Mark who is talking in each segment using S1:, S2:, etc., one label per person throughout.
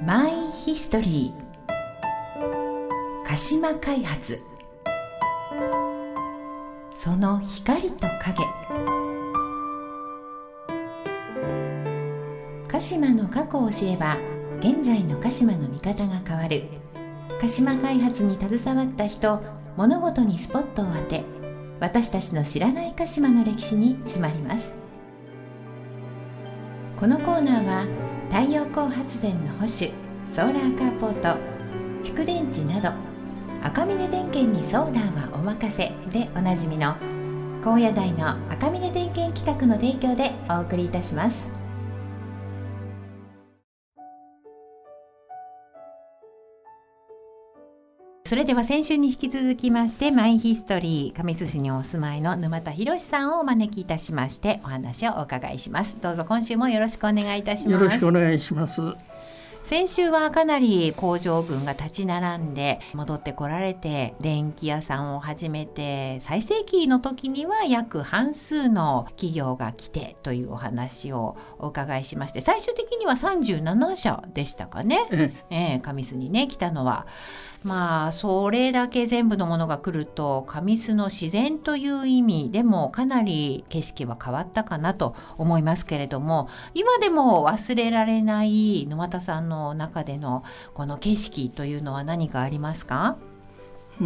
S1: マイヒストリー鹿島開発、その光と影。鹿島の過去を知れば現在の鹿島の見方が変わる。鹿島開発に携わった人、物事にスポットを当て、私たちの知らない鹿島の歴史に迫ります。このコーナーは太陽光発電の保守、ソーラーカーポート、蓄電池など赤峰電研にソーラーはお任せでおなじみの高野台の赤峰電研企画の提供でお送りいたします。それでは先週に引き続きまして、マイヒストリー神栖市にお住まいの沼田博さんをお招きいたしましてお話をお伺いします。どうぞ今週もよろしくお願いいたします。
S2: よろしくお願いします。
S1: 先週はかなり工場群が立ち並んで戻ってこられて、電気屋さんを始めて最盛期の時には約半数の企業が来てというお話をお伺いしまして、最終的には37社でしたかね、神栖にね来たのは。まあそれだけ全部のものが来ると神栖の自然という意味でもかなり景色は変わったかなと思いますけれども、今でも忘れられない沼田さんの中でのこの景色というのは何かありますか？
S2: 一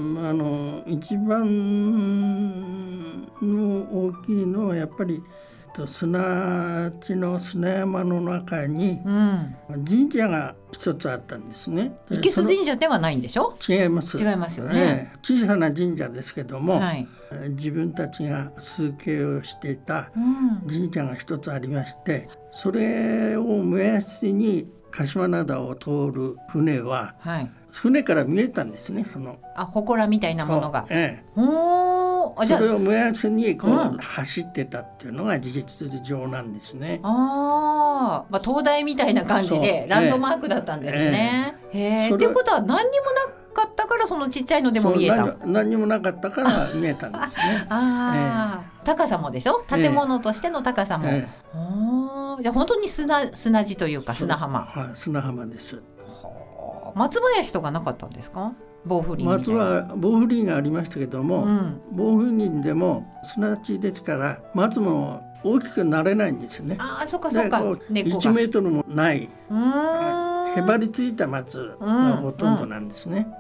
S2: 番の大きいのはやっぱり砂地の砂山の中に神社が一つあったんですね。
S1: 池須神社ではないんでしょ？
S2: 違います。
S1: 違いますよね、
S2: 小さな神社ですけども、
S1: はい、
S2: 自分たちが崇敬をしていた神社が一つありまして、それを目安に鹿島灘を通る船は、はい、船から見えたんですね。
S1: 祠みたいなものが、
S2: それを目安に走ってたっていうのが事実上なんですね。
S1: 灯台みたいな感じでランドマークだったんですね。っていうことは何にもなかったから、そのちっちゃいのでも見えた。
S2: 何にもなかったから見えたんですね。
S1: 高さもでしょ、建物としての高さも、じゃあ本当に砂地というか砂浜。
S2: 砂浜です。
S1: 松林とかなかったんですか？防風林みたいな。
S2: 防風林がありましたけども、防風林でも砂地ですから松も大きくなれないんですよね。
S1: そうかそうか。
S2: 1メートルもないへばりついた松がほとんどなんですね。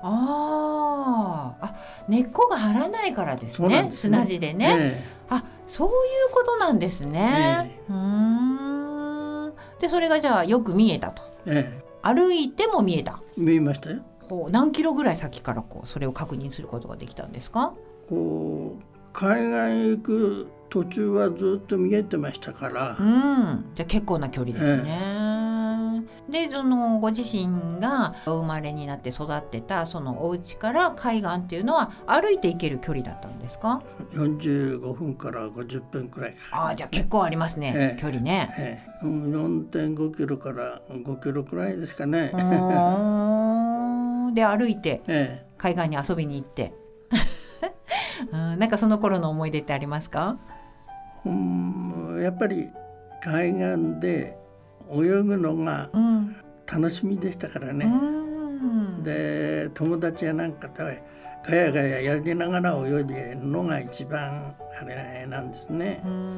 S1: 根っこが張らないからですね。砂地でね、そういうことなんですね。でそれがじゃあよく見えたと、歩いても見えた。
S2: 見えましたよ。
S1: 何キロぐらい先からそれを確認することができたんですか？
S2: 海岸へ行く途中はずっと見えてましたから、
S1: じゃあ結構な距離ですね。でご自身がお生まれになって育ってたそのお家から海岸っていうのは歩いて行ける距離だったんですか
S2: ？45分から50分くらいか。
S1: じゃあ結構ありますね、距離ね。
S2: 4.5 キロから5キロくらいですかね。
S1: で歩いて海岸に遊びに行ってなんかその頃の思い出ってありますか？
S2: やっぱり海岸で泳ぐのが楽しみでしたからね。で友達やなんかとガヤガヤやりながら泳いでるのが一番あれなんですね。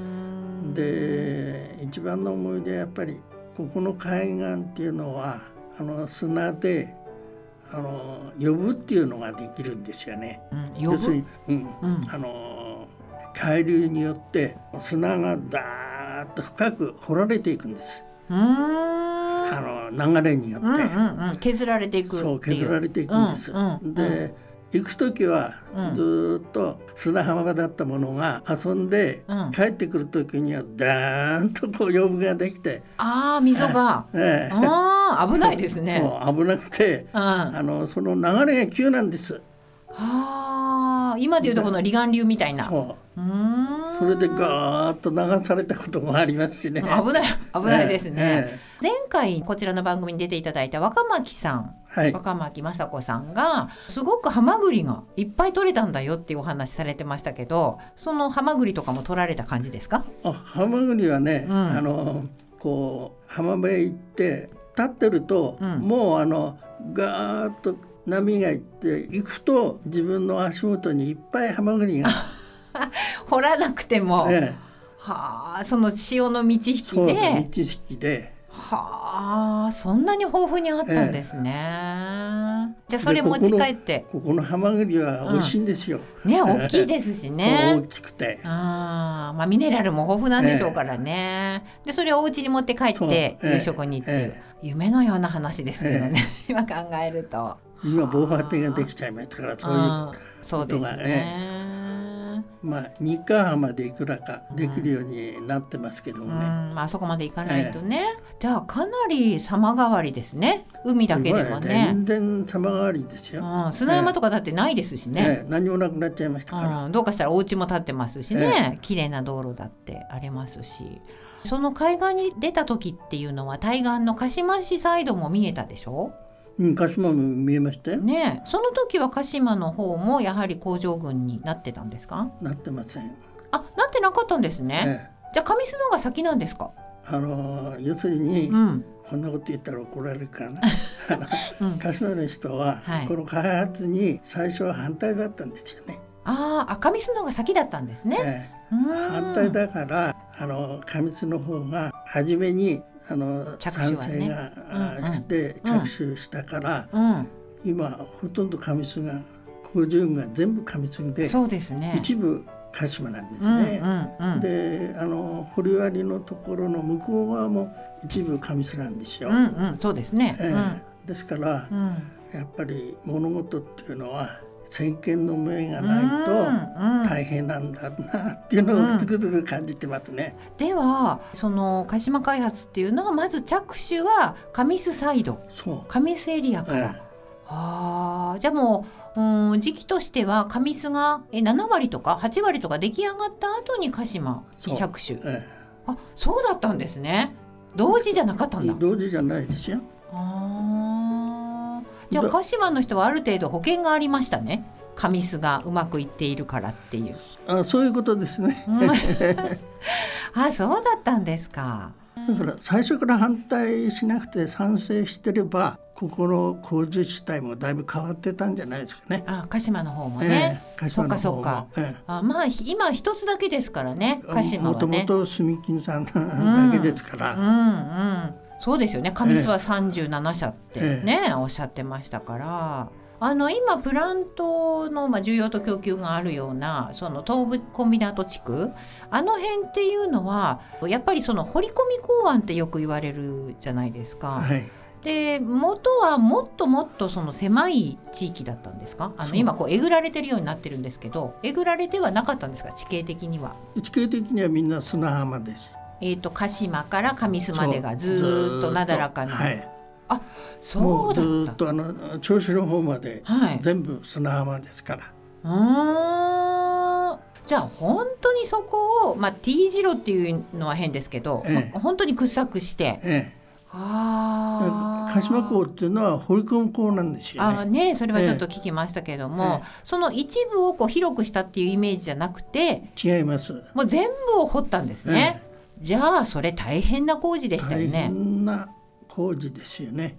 S2: で一番の思い出はやっぱりここの海岸っていうのは砂で呼ぶっていうのができるんですよね。要するに、海流によって砂がダーッと深く掘られていくんです。流れによって、
S1: 削られていくっていう。
S2: そう削られていくんです。で行く時はずっと砂浜だったものが遊んで、帰ってくる時にはダーンと呼ぶができて、
S1: 溝が、危ないですね。
S2: そう危なくて、その流れが急なんです。
S1: 今でいうとこの離岸流みたいな。
S2: それでガーッと流されたこともありますしね。危
S1: ないですね。前回こちらの番組に出ていただいた若巻さん、若巻雅子さんがすごくハマグリがいっぱい取れたんだよっていうお話されてましたけど、そのハマグリとかも取られた感じですか？
S2: ハマグリはね、浜辺へ行って立ってると、もうガーッと波が行って行くと自分の足元にいっぱいハマグリが
S1: 掘らなくても、はあ、その潮の満ち引きで、
S2: 満ち引きで、
S1: はあ、そんなに豊富にあったんですね。じゃあそれ持ち帰って、
S2: ここのハマグリは美味しいんですよ、
S1: ね、大きいですしね。
S2: 大きくて、
S1: まあ、ミネラルも豊富なんでしょうからね、でそれをお家に持って帰って夕食にっていう、夢のような話ですけどね、今考えると。
S2: 今防波堤ができちゃいましたから、そういうことがまあ日川浜でいくらかできるようになってますけどもね、
S1: まあそこまで行かないとね、じゃあかなり様変わりですね、海だけでもね。
S2: 全然様変わりですよ、
S1: 砂山とかだってないですしね、
S2: 何もなくなっちゃいましたから、
S1: どうかしたらお家も建ってますしね、綺麗な道路だってありますし、その海岸に出た時っていうのは対岸の鹿島市サイドも見えたでしょ。
S2: 鹿島も見えましたよ
S1: ね。その時は鹿島の方もやはり工場群になってたんですか。
S2: なってません。
S1: なってなかったんですね、じゃあ上須野が先なんですか。
S2: 要するに、こんなこと言ったら怒られるからな鹿島の人は、この開発に最初は反対だったんですよね。
S1: 上須野が先だったんですね、
S2: 反対だから上須の方が初めに賛成がして着手したから、今ほとんど上須が工場群が全部上須で、
S1: そうですね、
S2: 一部鹿島なんですね、で堀割のところの向こう側も一部上須なんですよ、
S1: そうですね、
S2: ですから、やっぱり物事っていうのは先見の明がないと大変なんだなっていうのをつくづく感じてますね、
S1: ではその鹿島開発っていうのはまず着手は上須サイド、上須エリアから、じゃあもう時期としては上須が7割とか8割とか出来上がった後に鹿島に着手、そうだったんですね。同時じゃなかったんだ。
S2: 同時じゃないですよ。
S1: じゃあ鹿島の人はある程度保険がありましたね、上須がうまくいっているからっていう。
S2: そういうことですね
S1: そうだったんですか。
S2: だから最初から反対しなくて賛成してればここの工事主体もだいぶ変わってたんじゃないですかね。
S1: 鹿島の方もね、そうかそうか、まあ今一つだけですからね、鹿島はね。
S2: もともと住金さんだけですから、
S1: そうですよね。上須は37社ってね、おっしゃってましたから、今プラントの需要と供給があるようなその東部コンビナート地区、辺っていうのはやっぱりその掘り込み港湾ってよく言われるじゃないですか、で元はもっともっとその狭い地域だったんですか。今こうえぐられてるようになってるんですけど、えぐられてはなかったんですか、地形的には。
S2: 地形的にはみんな砂浜です。
S1: 鹿島から上須までがずっとなだらかな、そうだった。
S2: もうずっと銚子の方まで全部砂浜ですから、
S1: じゃあ本当にそこを、T 字路っていうのは変ですけど、本当に掘削して、鹿
S2: 島港っていうのは掘り込む港なんですよね。
S1: それはちょっと聞きましたけども、その一部をこう広くしたっていうイメージじゃなくて、
S2: 違います。
S1: もう全部を掘ったんですね、じゃあそれ大変な工事でしたよね。
S2: 大変な工事ですよね。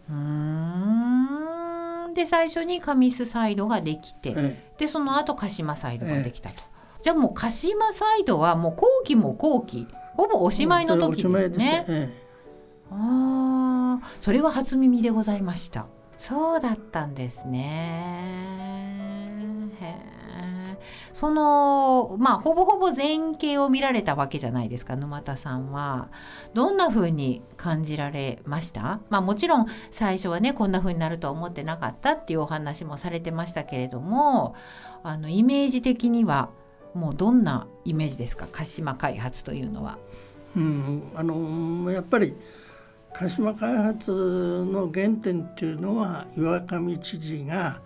S1: で最初に上須サイドができて、でその後鹿島サイドができたと、じゃあもう鹿島サイドはもう後期も後期ほぼおしまいの時ですね。それは初耳でございました。そうだったんですね。そのほぼほぼ全景を見られたわけじゃないですか。沼田さんはどんな風に感じられました？もちろん最初はねこんな風になるとは思ってなかったっていうお話もされてましたけれども、イメージ的にはもうどんなイメージですか、鹿島開発というのは。
S2: やっぱり鹿島開発の原点っていうのは岩上知事が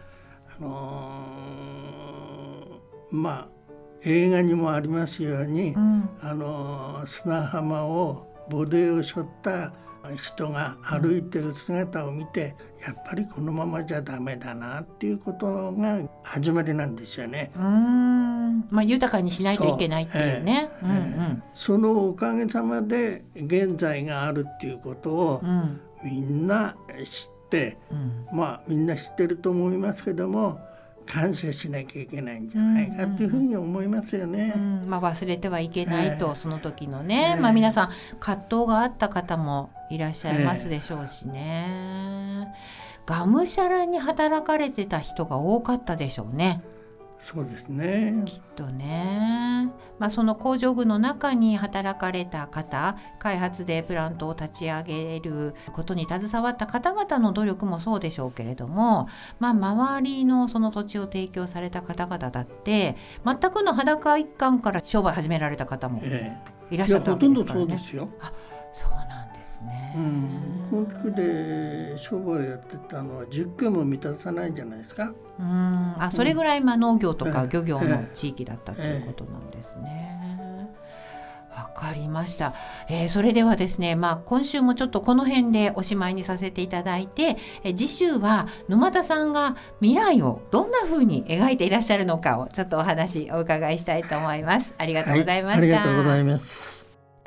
S2: 映画にもありますように、砂浜をボディを背負った人が歩いてる姿を見て、やっぱりこのままじゃダメだなっていうことが始まりなんですよね。
S1: 豊かにしないといけないっていうね。
S2: そのおかげさまで現在があるっていうことを、 みんな知って、みんな知ってると思いますけども、感謝しなきゃいけないんじゃないかというふうに思いますよね。
S1: 忘れてはいけないと、その時のね、皆さん葛藤があった方もいらっしゃいますでしょうしね。がむしゃらに働かれてた人が多かったでしょうね。
S2: そうですね、
S1: きっとね。その工場群の中に働かれた方、開発でプラントを立ち上げることに携わった方々の努力もそうでしょうけれども、周りのその土地を提供された方々だって全くの裸一貫から商売始められた方もいらっしゃったわけですからね。
S2: ほとんどそうですよ。
S1: そうなんですね。
S2: この区で商売やってたのは10軒も満たさないんじゃないですか。
S1: それぐらい農業とか漁業の地域だったということなんですね。わかりました。それではですね、今週もちょっとこの辺でおしまいにさせていただいて、次週は沼田さんが未来をどんな風に描いていらっしゃるのかをちょっとお話お伺いしたいと思います。ありがとうございました。
S2: ありがとうございます。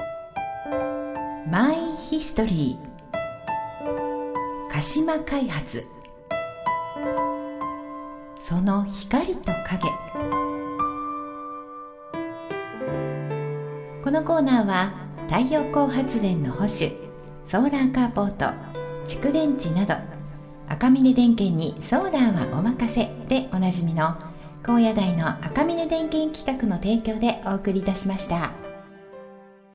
S1: マイヒストリー鹿島開発、その光と影。このコーナーは太陽光発電の保守、ソーラーカーポート、蓄電池など赤嶺電研にソーラーはお任せでおなじみの高野台の赤嶺電研企画の提供でお送りいたしました。